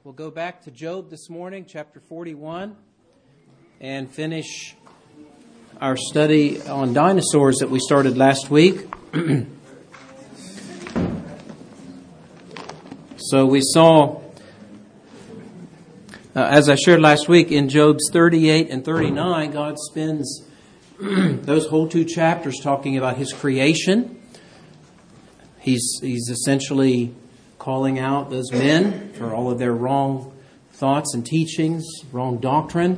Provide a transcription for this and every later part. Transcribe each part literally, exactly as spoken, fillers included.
We'll go back to Job this morning, chapter forty-one, and finish our study on dinosaurs that we started last week. So we saw, uh, as I shared last week, in Job's thirty-eight and thirty-nine, God spends those whole two chapters talking about His creation. He's he's essentially calling out those men for all of their wrong thoughts and teachings, wrong doctrine,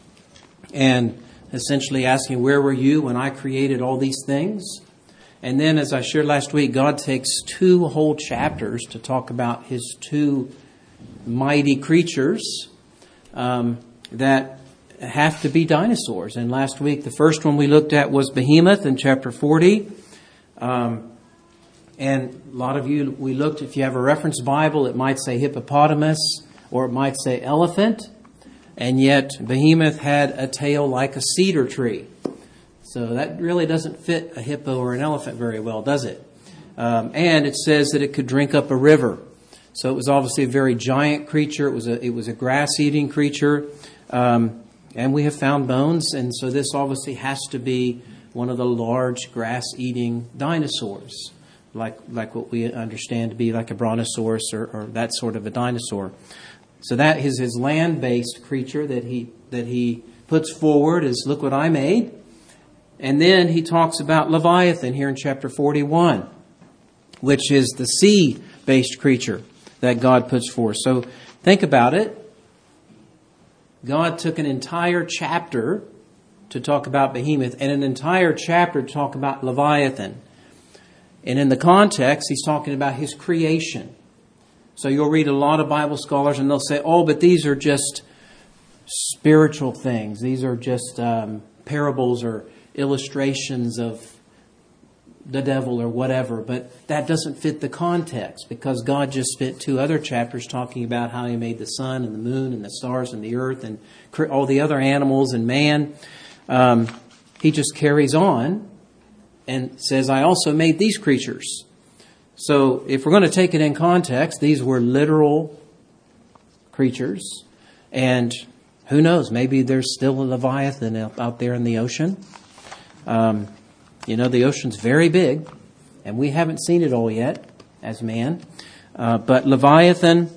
and essentially asking, where were you when I created all these things? And then, as I shared last week, God takes two whole chapters to talk about His two mighty creatures um, that have to be dinosaurs. And last week, the first one we looked at was Behemoth in chapter forty. Um, and a lot of you, we looked, if you have a reference Bible, it might say hippopotamus or it might say elephant. And yet, Behemoth had a tail like a cedar tree. So that really doesn't fit a hippo or an elephant very well, does it? Um, and it says that it could drink up a river. So it was obviously a very giant creature. It was a it was a grass-eating creature. Um, and we have found bones. And so this obviously has to be one of the large grass-eating dinosaurs, like like what we understand to be like a brontosaurus or, or that sort of a dinosaur. So that is his land-based creature that he that he puts forward as, look what I made. And then he talks about Leviathan here in chapter forty-one, which is the sea-based creature that God puts forth. So think about it. God took an entire chapter to talk about Behemoth and an entire chapter to talk about Leviathan. And in the context, he's talking about his creation. So you'll read a lot of Bible scholars and they'll say, oh, but these are just spiritual things. These are just um, parables or illustrations of the devil or whatever. But that doesn't fit the context because God just spent two other chapters talking about how He made the sun and the moon and the stars and the earth and all the other animals and man. Um, he just carries on and says, I also made these creatures. So if we're going to take it in context, these were literal creatures. And who knows, maybe there's still a Leviathan out there in the ocean. Um, you know, the ocean's very big, and we haven't seen it all yet as man. Uh, but Leviathan,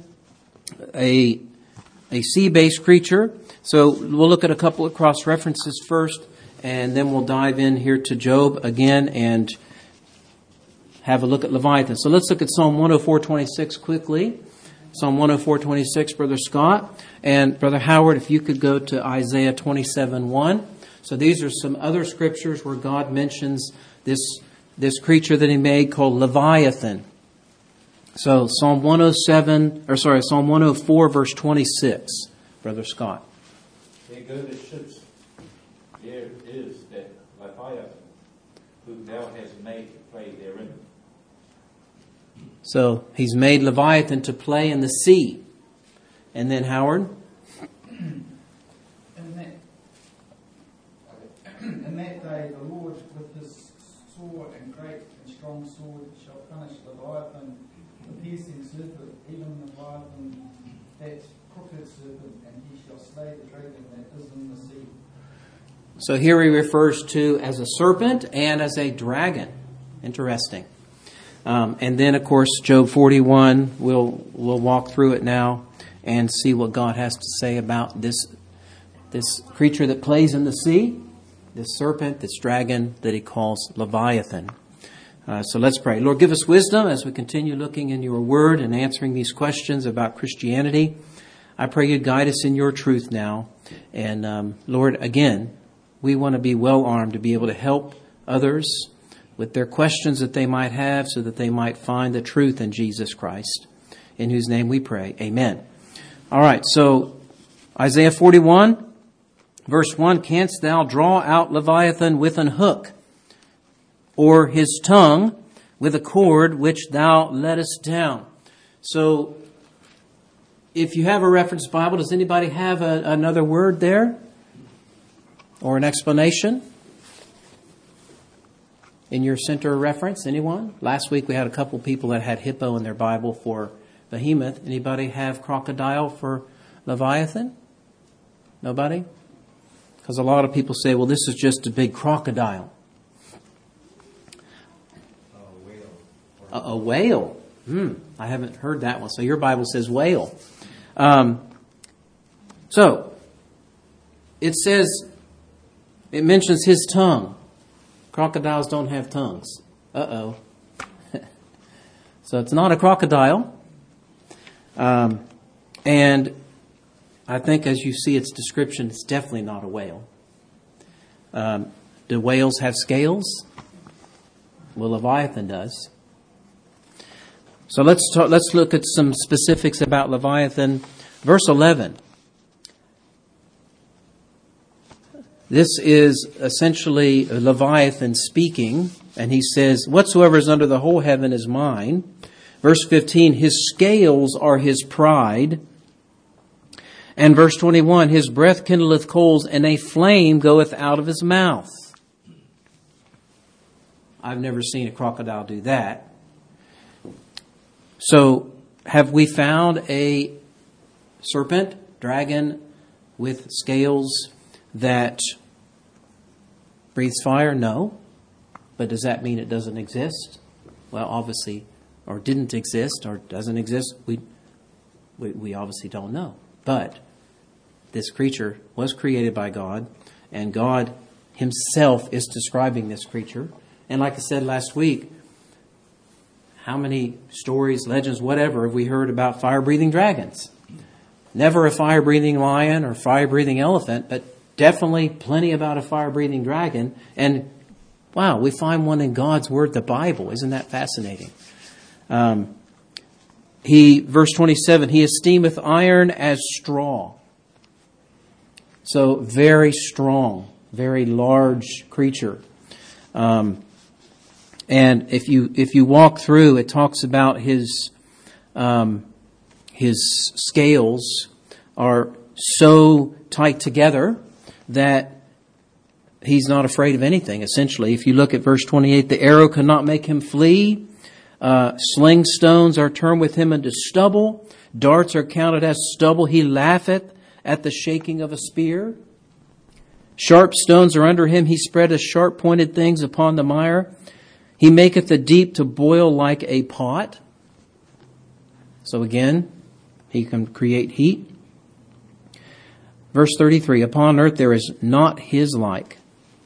a, a sea-based creature. So we'll look at a couple of cross-references first, and then we'll dive in here to Job again and have a look at Leviathan. So let's look at Psalm one oh four twenty-six quickly. Psalm one oh four twenty-six, Brother Scott. And Brother Howard, if you could go to Isaiah twenty-seven one. So these are some other scriptures where God mentions this, this creature that He made called Leviathan. So Psalm one oh seven, or sorry, Psalm one oh four verse twenty-six, Brother Scott. There go the ships. There is that Leviathan, whom thou hast made to play therein. So He's made Leviathan to play in the sea. And then Howard? In that, in that day the Lord with His sword and great and strong sword shall punish Leviathan, the piercing serpent, even Leviathan, that crooked serpent, and he shall slay the dragon that is in the sea. So here he refers to as a serpent and as a dragon. Interesting. Um, and then, of course, Job forty-one, we'll we'll walk through it now and see what God has to say about this this creature that plays in the sea, this serpent, this dragon that He calls Leviathan. Uh, so let's pray. Lord, give us wisdom as we continue looking in Your Word and answering these questions about Christianity. I pray You'd guide us in Your truth now. And um, Lord, again, we want to be well armed to be able to help others with their questions that they might have so that they might find the truth in Jesus Christ, in whose name we pray. Amen. All right, so Isaiah forty-one, verse one, canst thou draw out Leviathan with an hook, or his tongue with a cord which thou lettest down? So if you have a reference Bible, does anybody have a, another word there? Or an explanation? In your center reference, anyone? Last week we had a couple people that had hippo in their Bible for behemoth. Anybody have crocodile for Leviathan? Nobody? Because a lot of people say, well, this is just a big crocodile. A whale. A, a whale. Hmm, I haven't heard that one. So your Bible says whale. Um, so, it says, it mentions his tongue. Crocodiles don't have tongues. Uh-oh. So it's not a crocodile. Um, and I think as you see its description, it's definitely not a whale. Um, do whales have scales? Well, Leviathan does. So let's talk, let's look at some specifics about Leviathan. Verse eleven. This is essentially Leviathan speaking, and he says, whatsoever is under the whole heaven is mine. Verse fifteen, his scales are his pride. And verse twenty-one, his breath kindleth coals, and a flame goeth out of his mouth. I've never seen a crocodile do that. So, have we found a serpent, dragon, with scales that breathes fire? No. But does that mean it doesn't exist? Well, obviously, or didn't exist, or doesn't exist, we, we, we obviously don't know. But this creature was created by God, and God himself is describing this creature. And like I said last week, how many stories, legends, whatever, have we heard about fire-breathing dragons? Never a fire-breathing lion or fire-breathing elephant, but definitely plenty about a fire-breathing dragon. And wow, we find one in God's Word, the Bible. Isn't that fascinating? Um, he, verse twenty-seven, he esteemeth iron as straw. So very strong, very large creature. Um, and if you if you walk through, it talks about his um, his scales are so tight together that he's not afraid of anything, essentially. If you look at verse twenty-eight, the arrow cannot make him flee. Uh, sling stones are turned with him into stubble. Darts are counted as stubble. He laugheth at the shaking of a spear. Sharp stones are under him. He spreadeth sharp-pointed things upon the mire. He maketh the deep to boil like a pot. So again, he can create heat. Verse thirty-three, upon earth there is not his like.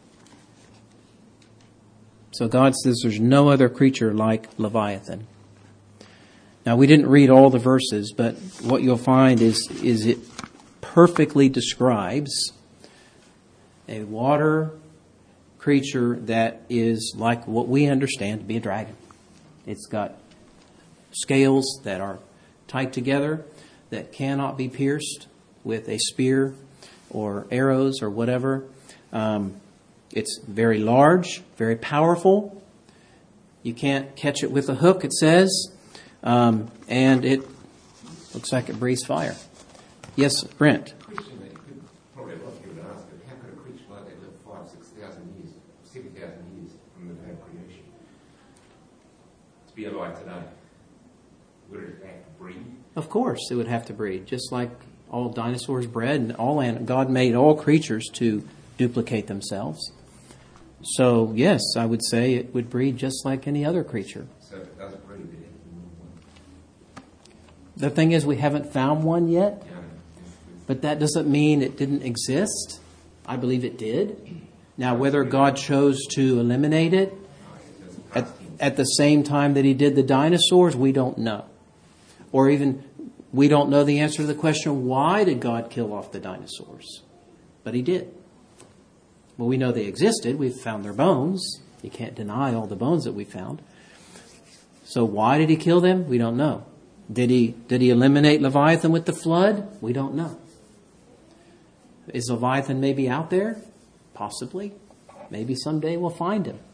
So God says there's no other creature like Leviathan. Now we didn't read all the verses, but what you'll find is, is it perfectly describes a water creature that is like what we understand to be a dragon. It's got scales that are tight together that cannot be pierced with a spear or arrows or whatever. Um, it's very large, very powerful. You can't catch it with a hook, it says. Um, and it looks like it breathes fire. Yes, Brent. Question that could probably a lot of people would ask, but how could a creature like that live five, six thousand years, seven thousand years from the day of creation? To be alive today, would it have to breed? Of course, it would have to breed, just like all dinosaurs bred, and all an- God made all creatures to duplicate themselves. So yes, I would say it would breed just like any other creature. So if it doesn't breed, it has to be one. The thing is, we haven't found one yet, Yeah, but that doesn't mean it didn't exist. I believe it did. Now, whether God chose to eliminate it at, at the same time that he did the dinosaurs, we don't know. Or even, we don't know the answer to the question, why did God kill off the dinosaurs? But he did. Well, we know they existed. We've found their bones. You can't deny all the bones that we found. So why did he kill them? We don't know. Did he, did he eliminate Leviathan with the flood? We don't know. Is Leviathan maybe out there? Possibly. Maybe someday we'll find him.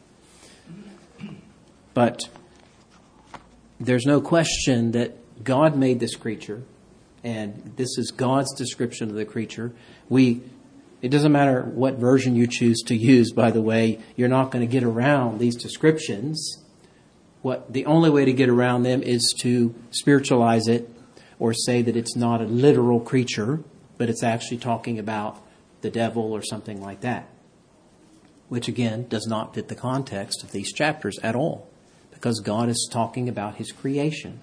But there's no question that God made this creature, and this is God's description of the creature. We, it doesn't matter what version you choose to use, by the way, you're not going to get around these descriptions. what the only way to get around them is to spiritualize it or say that it's not a literal creature, but it's actually talking about the devil or something like that, which again does not fit the context of these chapters at all, because God is talking about his creation.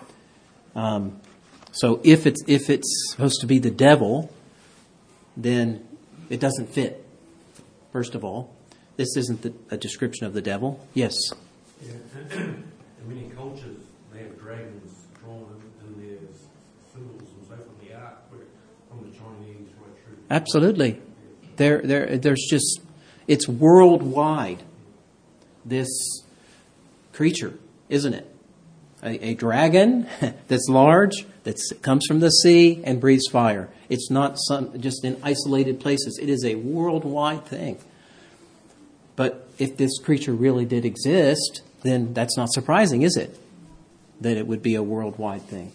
Um, so if it's if it's supposed to be the devil, then it doesn't fit. First of all, this isn't the, a description of the devil. Yes. Yeah. In many cultures, they have dragons drawn in, in their symbols and so from the art, from the Chinese right through. Absolutely. There, there, there's just, it's worldwide, this creature, isn't it? A, a dragon that's large, that comes from the sea and breathes fire. It's not some just in isolated places. It is a worldwide thing. But if this creature really did exist, then that's not surprising, is it? That it would be a worldwide thing.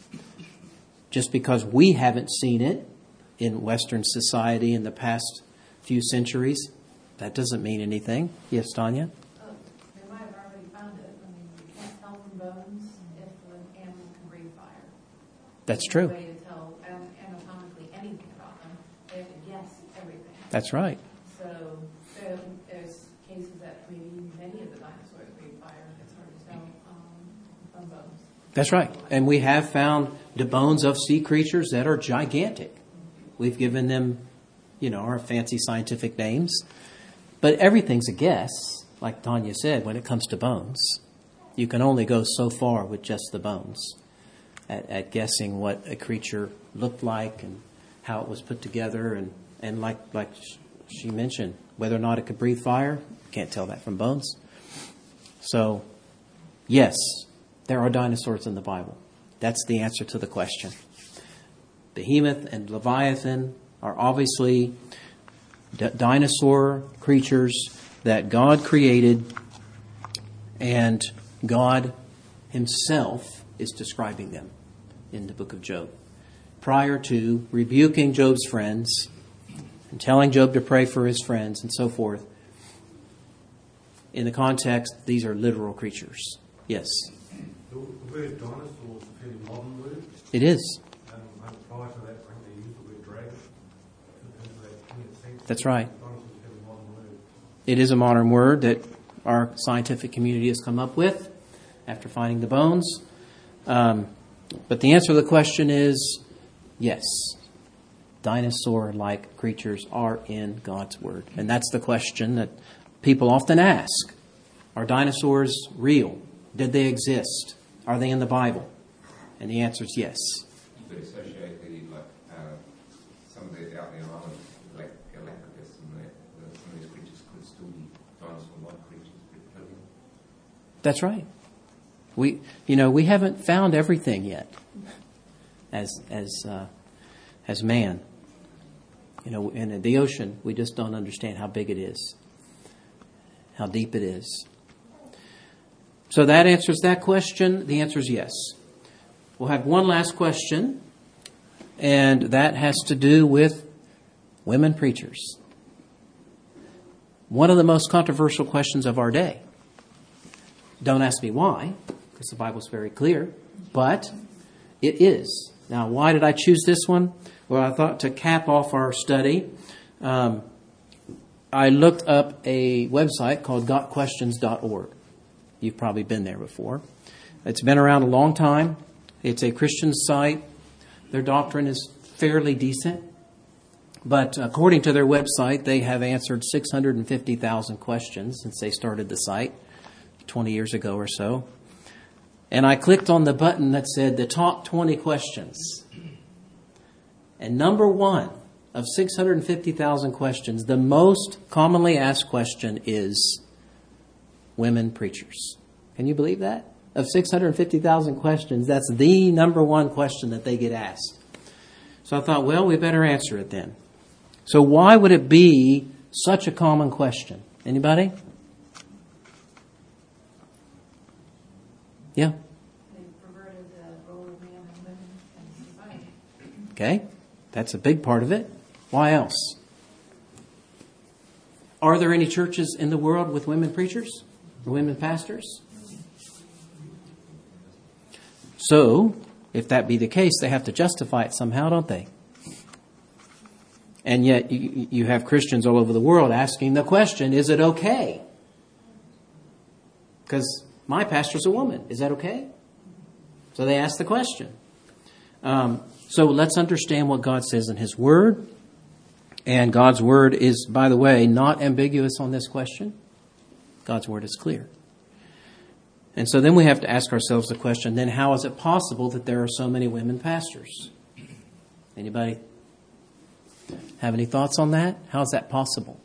Just because we haven't seen it in Western society in the past few centuries, that doesn't mean anything. Yes, Tanya? Oh, they might have already found it. I mean, you can't tell from bones if an animal can breathe fire. That's There's true. no way to tell an- anatomically anything about them. They have to guess everything. That's right. So there, there's cases that maybe many of the dinosaurs breathe fire. It's hard to tell um, from bones. That's right. And we have found the bones of sea creatures that are gigantic. We've given them, you know, our fancy scientific names. But everything's a guess, like Tanya said, when it comes to bones. You can only go so far with just the bones at, at guessing what a creature looked like and how it was put together. And, and like, like she mentioned, whether or not it could breathe fire, can't tell that from bones. So, yes, there are dinosaurs in the Bible. That's the answer to the question. Behemoth and Leviathan are obviously d- dinosaur creatures that God created, and God himself is describing them in the book of Job. Prior to rebuking Job's friends and telling Job to pray for his friends and so forth, in the context, these are literal creatures. Yes? The word dinosaur is a fairly modern word. It is. Um, and prior to that, I think they used the word dragon. In that twentieth century. That's right. Dinosaur is a fairly modern word. It is a modern word that our scientific community has come up with after finding the bones. Um, but the answer to the question is yes. Dinosaur-like creatures are in God's Word. And that's the question that people often ask. Are dinosaurs real? Did they exist? Are they in the Bible? And the answer is yes. You could associate the, like, uh, some of the out there islands, like Galapagos, and that, that some of these creatures could still be dinosaur-like creatures. That's right. We, you know, we haven't found everything yet as as uh, as man. You know, in the ocean, we just don't understand how big it is, how deep it is. So that answers that question. The answer is yes. We'll have one last question, and that has to do with women preachers. One of the most controversial questions of our day. Don't ask me why, because the Bible's very clear, but it is. Now, why did I choose this one? Well, I thought to cap off our study, um, I looked up a website called got questions dot org. You've probably been there before. It's been around a long time. It's a Christian site. Their doctrine is fairly decent. But according to their website, they have answered six hundred fifty thousand questions since they started the site twenty years ago or so. And I clicked on the button that said the top twenty questions. And number one of six hundred fifty thousand questions, the most commonly asked question is women preachers. Can you believe that? Of six hundred fifty thousand questions, that's the number one question that they get asked. So I thought, well, we better answer it then. So why would it be such a common question? Anybody? Yeah. They perverted the role of man and women in society. Okay. That's a big part of it. Why else? Are there any churches in the world with women preachers? Or women pastors? So, if that be the case, they have to justify it somehow, don't they? And yet you, you have Christians all over the world asking the question, is it okay? Because my pastor's a woman. Is that okay? So they ask the question. Um, so let's understand what God says in His Word. And God's Word is, by the way, not ambiguous on this question. God's Word is clear. And so then we have to ask ourselves the question, then how is it possible that there are so many women pastors? Anybody have any thoughts on that? How is that possible?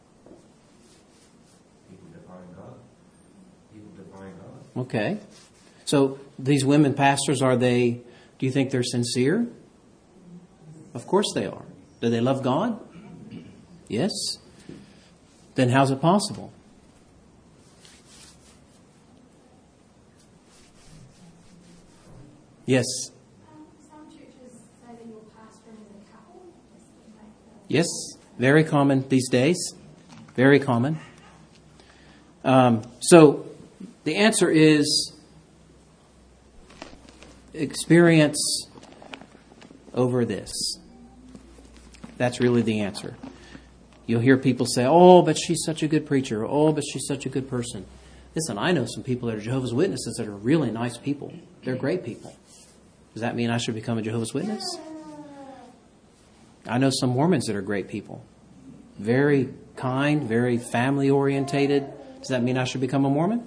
People define God. People define God. Okay. So these women pastors, are they, do you think they're sincere? Of course they are. Do they love God? Yes. Then how's it possible? Yes. Um, some churches say that you're pastoring as a couple. Just to make the- Yes. Very common these days. Very common. Um, so the answer is experience over this. That's really the answer. You'll hear people say, oh, but she's such a good preacher. Oh, but she's such a good person. Listen, I know some people that are Jehovah's Witnesses that are really nice people. They're great people. Does that mean I should become a Jehovah's Witness? I know some Mormons that are great people. Very kind, very family-orientated. Does that mean I should become a Mormon?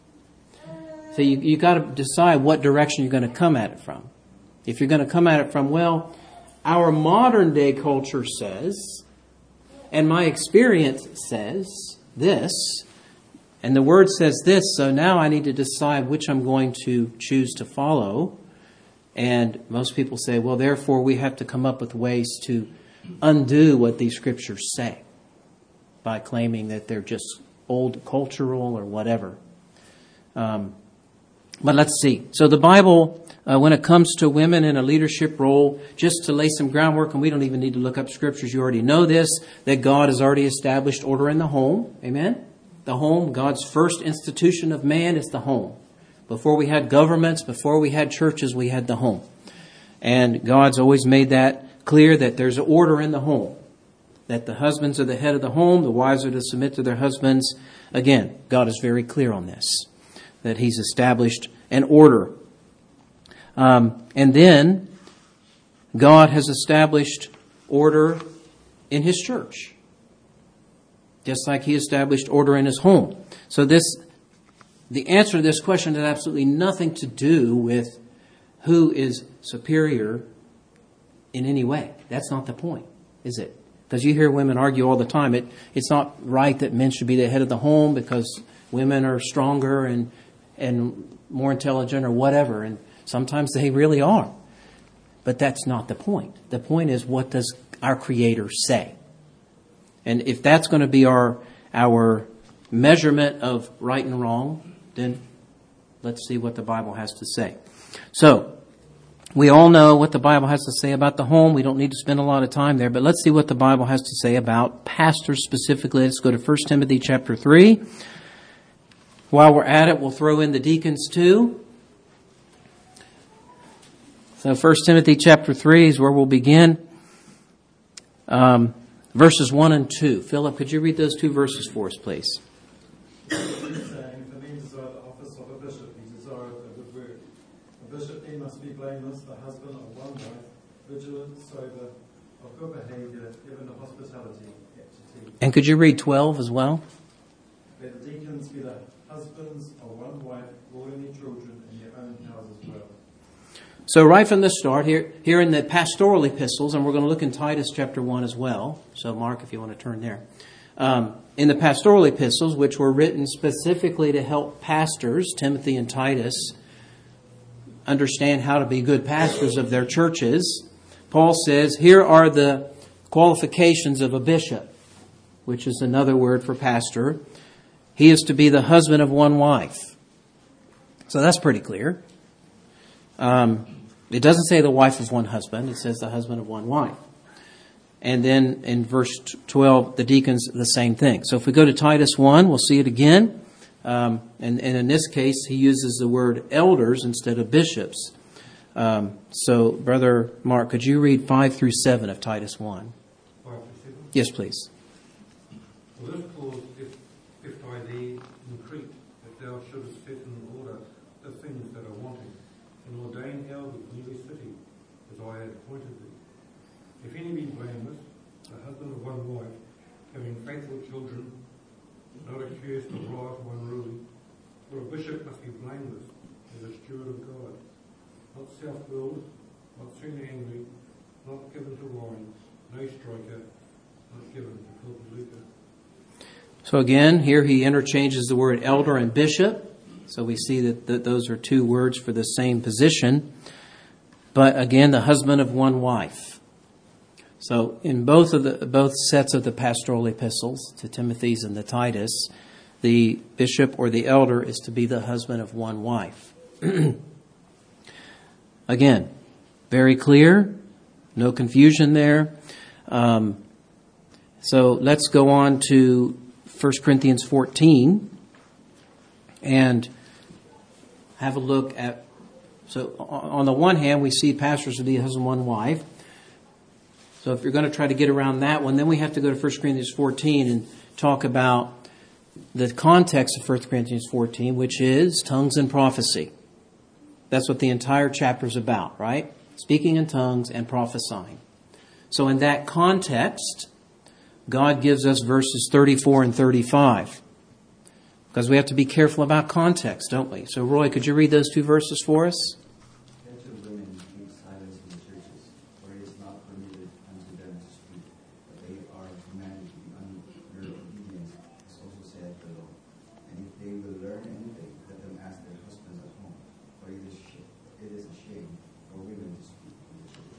So you you got to decide what direction you're going to come at it from. If you're going to come at it from, well, our modern day culture says, and my experience says this, and the Word says this, so now I need to decide which I'm going to choose to follow. And most people say, well, therefore we have to come up with ways to undo what these scriptures say by claiming that they're just old cultural or whatever. Um, but let's see. So the Bible, uh, when it comes to women in a leadership role, just to lay some groundwork, and we don't even need to look up scriptures, you already know this, that God has already established order in the home. Amen? The home, God's first institution of man is the home. Before we had governments, before we had churches, we had the home. And God's always made that clear that there's an order in the home. That the husbands are the head of the home, the wives are to submit to their husbands. Again, God is very clear on this. That He's established an order. Um, and then, God has established order in His church. Just like He established order in His home. So this... The answer to this question has absolutely nothing to do with who is superior in any way. That's not the point, is it? Because you hear women argue all the time. It, it's not right that men should be the head of the home because women are stronger and and more intelligent or whatever. And sometimes they really are. But that's not the point. The point is, what does our Creator say? And if that's going to be our our measurement of right and wrong, then let's see what the Bible has to say. So, we all know what the Bible has to say about the home. We don't need to spend a lot of time there, but let's see what the Bible has to say about pastors specifically. Let's go to First Timothy chapter three. While we're at it, we'll throw in the deacons too. So First Timothy chapter three is where we'll begin. Um, verses one and two. Philip, could you read those two verses for us, please? Bishop then must be blameless, the husband of one wife, vigilant, sober, of good behaviour, given to hospitality, aptitude. And could you read twelve as well? Let the deacons be the husbands of one wife, ruling their children in their own house as well. So right from the start, here, here in the pastoral epistles, and we're going to look in Titus chapter one as well. So Mark, if you want to turn there. Um, in the pastoral epistles, which were written specifically to help pastors, Timothy and Titus, understand how to be good pastors of their churches, Paul says, here are the qualifications of a bishop, which is another word for pastor. He is to be the husband of one wife. So that's pretty clear. Um, it doesn't say the wife of one husband. It says the husband of one wife. And then in verse twelve, the deacons, the same thing. So if we go to Titus one, we'll see it again. Um, and, and in this case, he uses the word elders instead of bishops. Um, so, Brother Mark, could you read five through seven of Titus one? Five to seven. Yes, please. For this cause, if, if I thee in Crete, that thou shouldest set in order the things that are wanting, and ordain elders in every city, as I have appointed thee. If any be blameless, the husband of one wife, having faithful children, not accused of riot or unruly, for a bishop must be blameless, as a steward of God, not self-willed, not soon angry, not given to wine, no striker, not given to filthy lucre. So again, here he interchanges the word elder and bishop. So we see that th- those are two words for the same position. But again, the husband of one wife. So in both of the both sets of the pastoral epistles, to Timothy's and the Titus, the bishop or the elder is to be the husband of one wife. Again, very clear, no confusion there. Um, so let's go on to First Corinthians fourteen and have a look at, so on the one hand, we see pastors to be husband, one wife. So if you're going to try to get around that one, then we have to go to First Corinthians fourteen and talk about the context of First Corinthians fourteen, which is tongues and prophecy. That's what the entire chapter is about, right? Speaking in tongues and prophesying. So in that context, God gives us verses thirty-four and thirty-five. Because we have to be careful about context, don't we? So Roy, could you read those two verses for us? Let the women keep silence in the churches, for it is not permitted unto them to speak, but they are commanded to be under obedience, as also said the law. And if they will learn anything, let them ask their husbands at home, for it is, sh- it is a shame for women to speak in the church.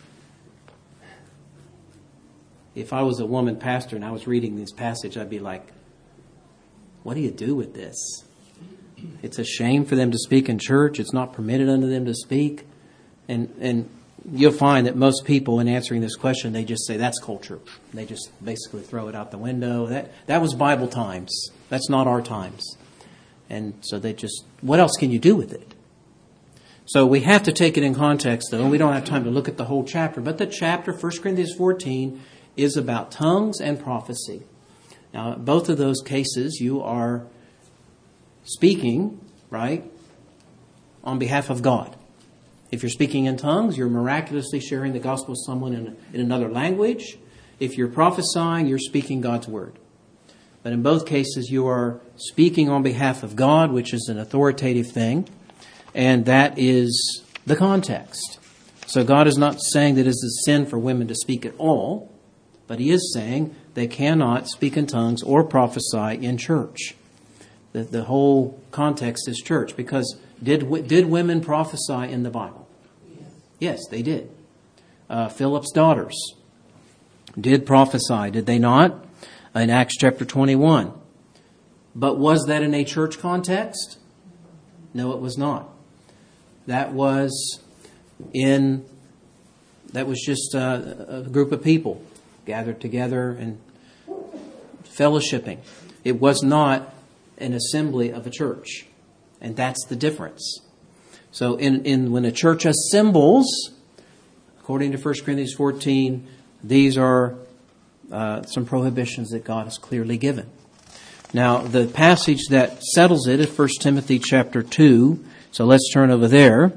If I was a woman pastor and I was reading this passage, I'd be like, what do you do with this? It's a shame for them to speak in church. It's not permitted unto them to speak. And and you'll find that most people, in answering this question, they just say, that's culture. They just basically throw it out the window. That that was Bible times. That's not our times. And so they just, what else can you do with it? So we have to take it in context, though, and we don't have time to look at the whole chapter. But the chapter, First Corinthians fourteen, is about tongues and prophecy. Now, both of those cases, you are speaking, right, on behalf of God. If you're speaking in tongues, you're miraculously sharing the gospel with someone in, in another language. If you're prophesying, you're speaking God's word. But in both cases, you are speaking on behalf of God, which is an authoritative thing, and that is the context. So God is not saying that it is a sin for women to speak at all, but He is saying they cannot speak in tongues or prophesy in church. The, the whole context is church, because did did women prophesy in the Bible? Yes, yes they did. Uh, Philip's daughters did prophesy, did they not? In Acts chapter twenty-one. But was that in a church context? No, it was not. That was in, that was just a, a group of people gathered together and fellowshipping. It was not an assembly of a church. And that's the difference. So in, in when a church assembles, according to First Corinthians fourteen, these are uh, some prohibitions that God has clearly given. Now, the passage that settles it is First Timothy chapter two. So let's turn over there.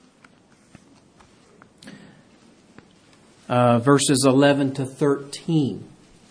Uh, verses eleven to thirteen.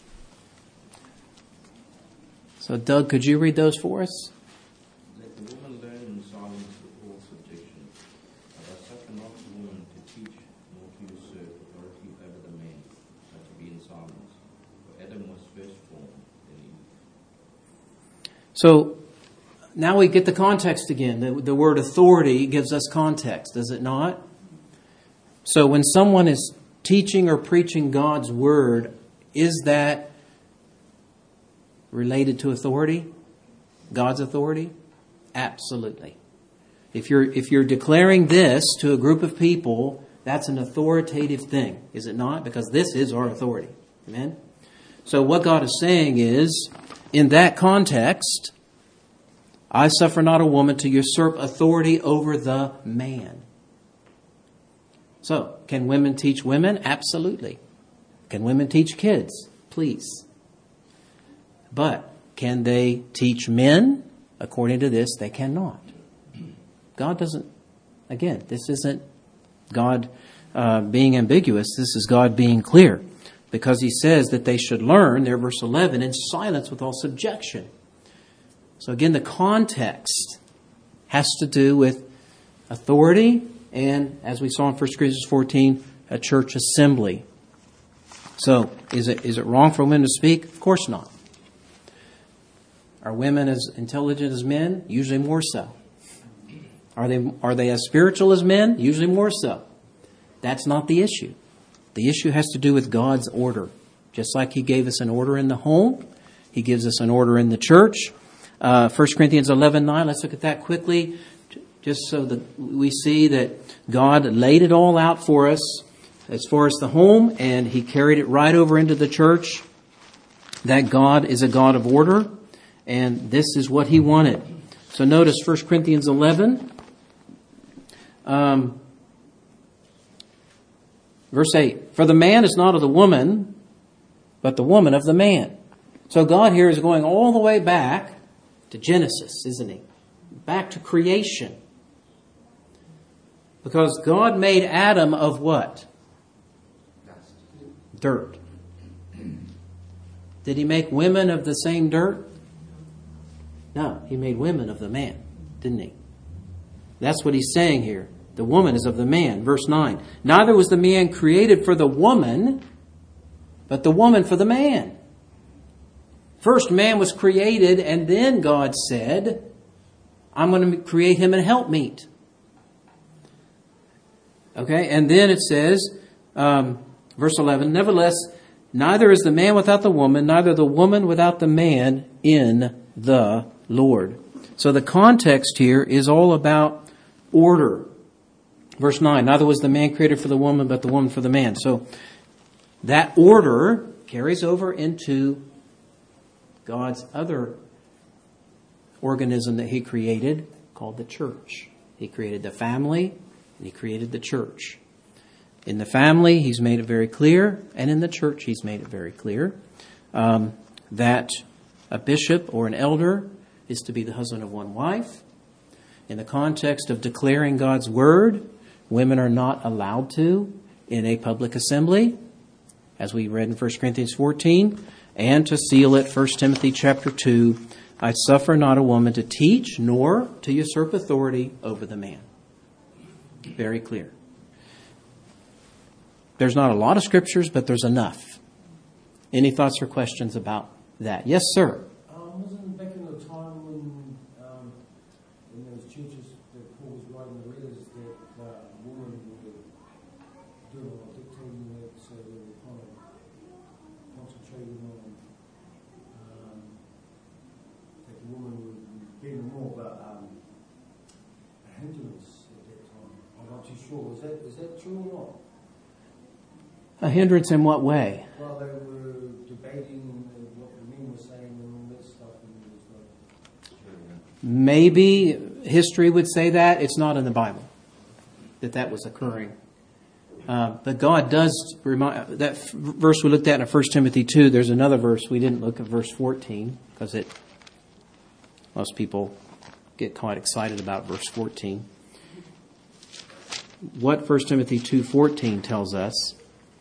So, Doug, could you read those for us? Let the woman learn in silence with all subjection. But I suffer not the woman to teach, nor to usurp authority over the man, but to be in silence. For Adam was first formed, then Eve. So, now we get the context again. The, the word authority gives us context, does it not? So, when someone is teaching or preaching God's word, is that related to authority? God's authority? Absolutely. If you're if you're declaring this to a group of people, that's an authoritative thing, is it not? Because this is our authority. Amen? So what God is saying is, in that context, I suffer not a woman to usurp authority over the man. So, can women teach women? Absolutely. Can women teach kids? Please. But can they teach men? According to this, they cannot. God doesn't, again, this isn't God uh, being ambiguous. This is God being clear. Because he says that they should learn, there verse eleven, in silence with all subjection. So again, the context has to do with authority and, as we saw in First Corinthians fourteen, a church assembly. So, is it is it wrong for women to speak? Of course not. Are women as intelligent as men? Usually more so. Are they are they as spiritual as men? Usually more so. That's not the issue. The issue has to do with God's order. Just like he gave us an order in the home, he gives us an order in the church. Uh, First Corinthians eleven nine, let's look at that quickly, just so that we see that God laid it all out for us as far as the home, and he carried it right over into the church. That God is a God of order, and this is what he wanted. So notice First Corinthians eleven, um, verse eight. For the man is not of the woman, but the woman of the man. So God here is going all the way back to Genesis, isn't he? Back to creation. Because God made Adam of what? Dirt. Did he make women of the same dirt? No, he made women of the man, didn't he? That's what he's saying here. The woman is of the man. Verse nine. Neither was the man created for the woman, but the woman for the man. First man was created, and then God said, I'm going to create him a helpmeet. Okay, and then it says, um, verse eleven, nevertheless, neither is the man without the woman, neither the woman without the man in the Lord. So the context here is all about order. Verse nine, neither was the man created for the woman, but the woman for the man. So that order carries over into God's other organism that he created, called the church. He created the family, and he created the church. In the family, he's made it very clear, and in the church, he's made it very clear, um, that a bishop or an elder is to be the husband of one wife. In the context of declaring God's word, women are not allowed to in a public assembly, as we read in First Corinthians fourteen, and to seal it, First Timothy chapter two, I suffer not a woman to teach, nor to usurp authority over the man. Very clear. There's not a lot of scriptures, but there's enough. Any thoughts or questions about that? Yes, sir. Um, wasn't back in the time when, um, in those churches that Paul was writing the letters that uh, women were doing a lot of dictating that, so they were kind of concentrating on um, that the woman would be more of a, um, a hindrance at that time. I'm not too sure. Is that is that true or not? A hindrance in what way? Well, they were debating what the men were saying and all that stuff. And it was like, Maybe history would say that. It's not in the Bible that that was occurring. Uh, but God does remind, that f- verse we looked at in First Timothy two, there's another verse. We didn't look at verse fourteen because it, most people get quite excited about verse fourteen. What First Timothy two fourteen tells us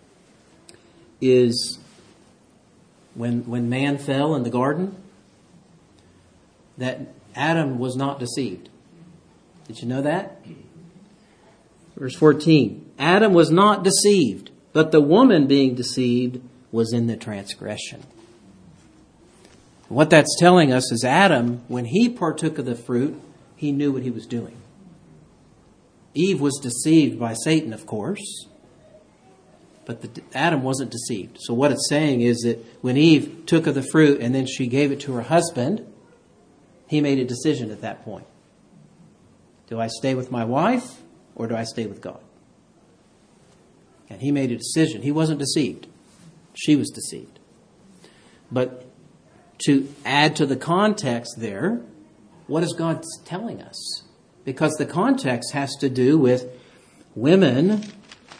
is when when man fell in the garden, that Adam was not deceived. Did you know that? Verse fourteen, Adam was not deceived, but the woman being deceived was in the transgression. What that's telling us is Adam, when he partook of the fruit, he knew what he was doing. Eve was deceived by Satan, of course. But the, Adam wasn't deceived. So what it's saying is that when Eve took of the fruit and then she gave it to her husband, he made a decision at that point. Do I stay with my wife or do I stay with God? And he made a decision. He wasn't deceived. She was deceived. But to add to the context there, what is God telling us? Because the context has to do with women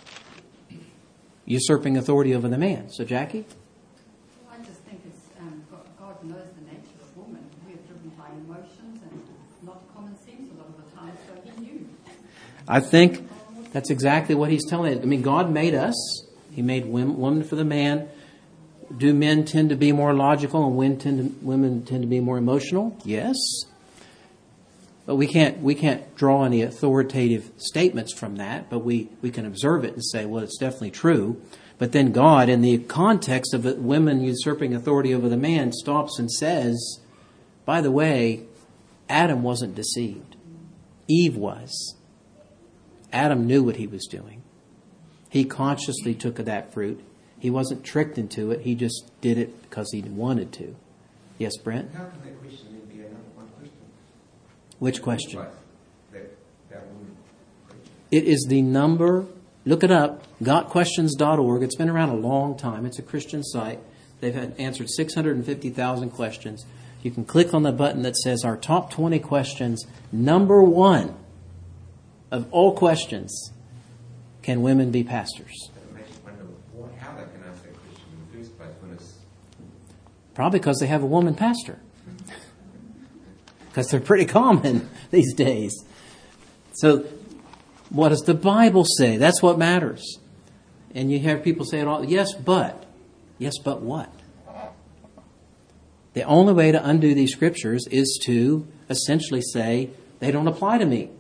usurping authority over the man. So, Jackie? I just think it's um, God, God knows the nature of woman. We are driven by emotions and not common sense a lot of the time, so He knew. I think that's exactly what He's telling us. I mean, God made us. He made women, women for the man. Do men tend to be more logical and women tend to, women tend to be more emotional? Yes. But we can't we can't draw any authoritative statements from that, but we, we can observe it and say, well, it's definitely true. But then God, in the context of women usurping authority over the man, stops and says, by the way, Adam wasn't deceived. Eve was. Adam knew what he was doing. He consciously took of that fruit. He wasn't tricked into it. He just did it because he wanted to. Yes, Brent? How can that question then be another one question? Which question? That, that woman preaching. It is the number, look it up, got questions dot org. It's been around a long time. It's a Christian site. They've had answered six hundred fifty thousand questions. You can click on the button that says our top twenty questions. Number one of all questions, can women be pastors? That makes you wonder what, how they can ask that question in the first place when it's... Probably because they have a woman pastor. Because they're pretty common these days. So, what does the Bible say? That's what matters. And you hear people say it all, yes, but. Yes, but what? The only way to undo these scriptures is to essentially say, they don't apply to me.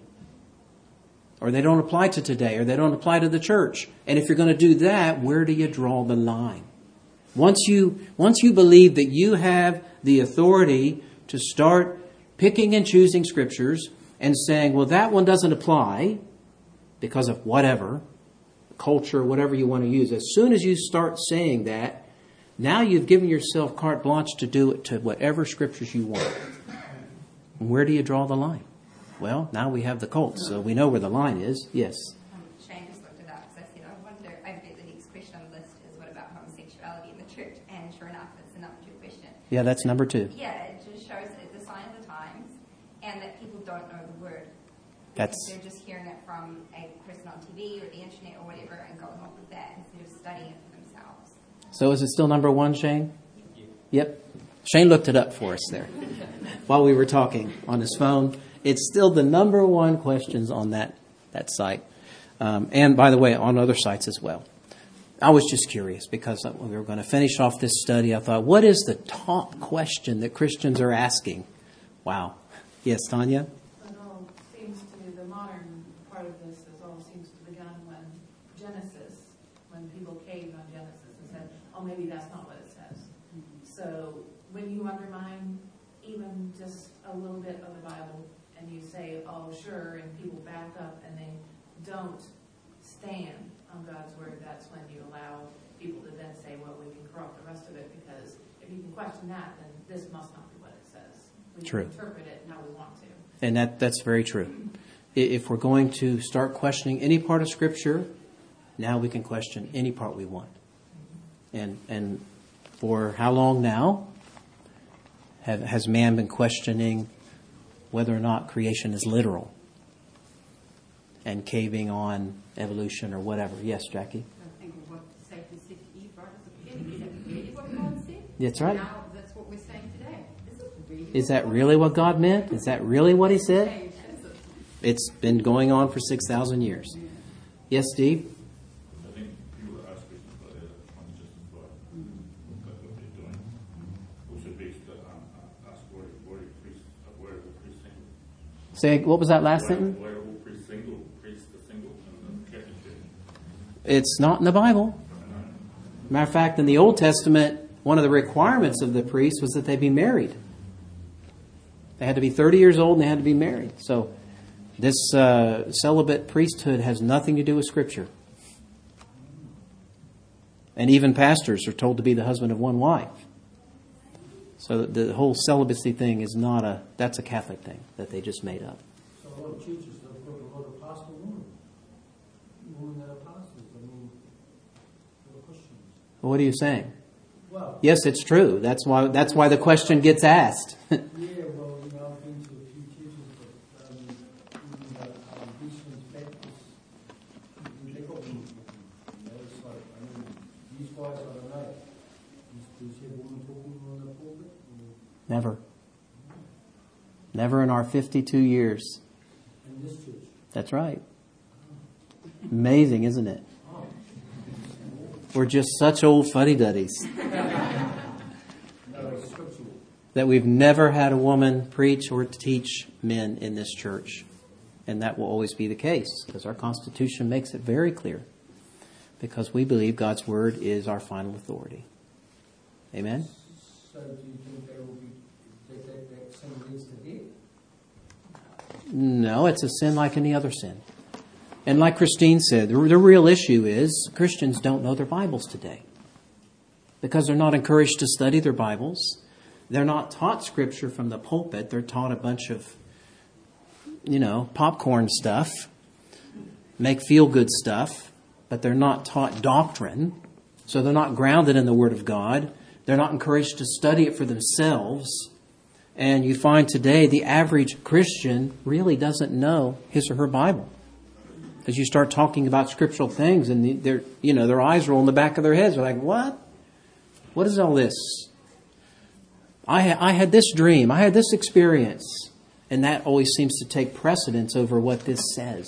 Or they don't apply to today, or they don't apply to the church. And if you're going to do that, where do you draw the line? Once you, once you believe that you have the authority to start picking and choosing scriptures and saying, well, that one doesn't apply because of whatever, culture, whatever you want to use. As soon as you start saying that, now you've given yourself carte blanche to do it to whatever scriptures you want. And where do you draw the line? Well, now we have the cults, so we know where the line is. Yes? Um, Shane just looked it up because I said, I wonder, I bet the next question on the list is what about homosexuality in the church? And sure enough, it's the number two question. Yeah, that's number two. Yeah, it just shows that it's a sign of the times and that people don't know the word. That's They're just hearing it from a person on T V or the internet or whatever and going off with that instead of studying it for themselves. So is it still number one, Shane? Yep. Shane looked it up for us there while we were talking on his phone. It's still the number one questions on that, that site. Um, and by the way, on other sites as well. I was just curious because when we were going to finish off this study, I thought, what is the top question that Christians are asking? Wow. Yes, Tanya? It all seems to, the modern part of this is all seems to begun when Genesis, when people caved on Genesis and said, oh, maybe that's not what it says. So when you undermine even just a little bit of the Bible, and you say, oh, sure, and people back up and they don't stand on God's word, that's when you allow people to then say, well, we can corrupt the rest of it, because if you can question that, then this must not be what it says. We True. can interpret it how we want to. And that, that's very true. If we're going to start questioning any part of Scripture, now we can question any part we want. And and for how long now have, has man been questioning whether or not creation is literal and caving on evolution or whatever? Yes, Jackie? I think of what Satan said to Eve right at the beginning. Is that really what God said? That's right. Now that's what we're saying today. Is it really? Is that really what God meant? Is that really what He said? It's been going on for six thousand years. Yes, Steve? I think people ask questions about their conscience and God, what they're doing. We should be uh, ask where where the priest, where the priest single. Say, what was that last Where, sentence? where who priest single, priest the single, and the Catholic did. It's not in the Bible. Matter of fact, in the Old Testament, one of the requirements of the priest was that they be married. They had to be thirty years old and they had to be married. So this uh, celibate priesthood has nothing to do with Scripture. And even pastors are told to be the husband of one wife. So the whole celibacy thing is not a, that's a Catholic thing that they just made up. So a lot of churches have got a lot of pastoral women. Women that are pastors, I mean, they're Christians. What are you saying? Well, Yes, it's true. That's why, that's why the question gets asked. yeah, well, you know, I've been to a few churches, but um, even the um, Eastern Baptist, they got women. You know, it's like, I mean, guys, I don't know. Do you see a woman talking on the pulpit? Never. Never in our fifty-two years. In this church? That's right. Amazing, isn't it? We're just such old fuddy-duddies that we've never had a woman preach or teach men in this church. And that will always be the case, because our Constitution makes it very clear. Because we believe God's Word is our final authority. Amen? So do you think that will be, that, that, that sin leads to death? No, it's a sin like any other sin. And like Christine said, the, the real issue is Christians don't know their Bibles today. Because they're not encouraged to study their Bibles. They're not taught Scripture from the pulpit. They're taught a bunch of, you know, popcorn stuff, make feel-good stuff, but they're not taught doctrine. So they're not grounded in the Word of God. They're not encouraged to study it for themselves. And you find today the average Christian really doesn't know his or her Bible. Because you start talking about scriptural things and they're, you know, their eyes roll in the back of their heads. They're like, what? What is all this? I, ha- I had this dream. I had this experience. And that always seems to take precedence over what this says.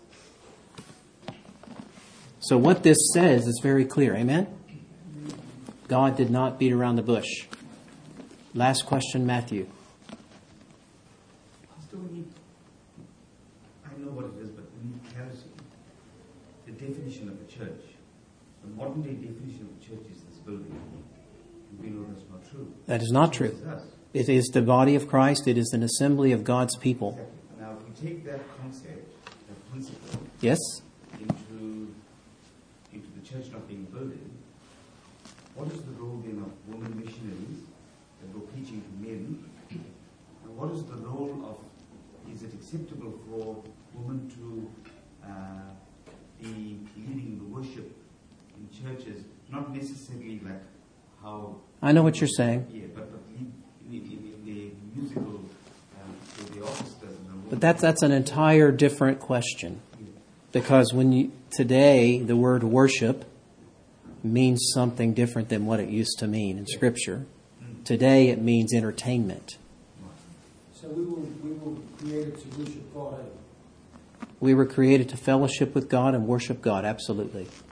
So what this says is very clear. Amen? God did not beat around the bush. Last question, Matthew. Pastor, we need, I know what it is, but we need clarity. The definition of a church, the modern day definition of a church is this building. And we know that's not true. That is not true. It is the body of Christ. It is an assembly of God's people. Exactly. Now, if we take that concept, that principle, Yes? into, into the church not being a building, what is the role then of women missionaries that go preaching to men? And what is the role of, is it acceptable for women to uh, be leading the worship in churches, not necessarily like how... I know what you're saying. Yeah, but, but in, in, in the musical, um, or the orchestras... And the But that's, that's an entire different question. Because when you, today, the word worship means something different than what it used to mean in Scripture. Today it means entertainment. So we were, we were created to worship God. Eh? We were created to fellowship with God and worship God, absolutely.